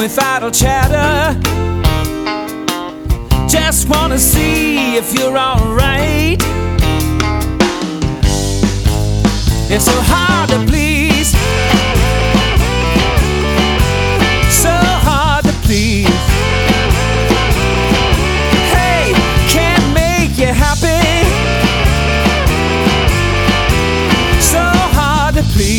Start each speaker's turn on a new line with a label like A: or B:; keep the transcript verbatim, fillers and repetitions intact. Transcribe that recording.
A: with idle chatter. Just wanna see if you're alright. It's so hard to please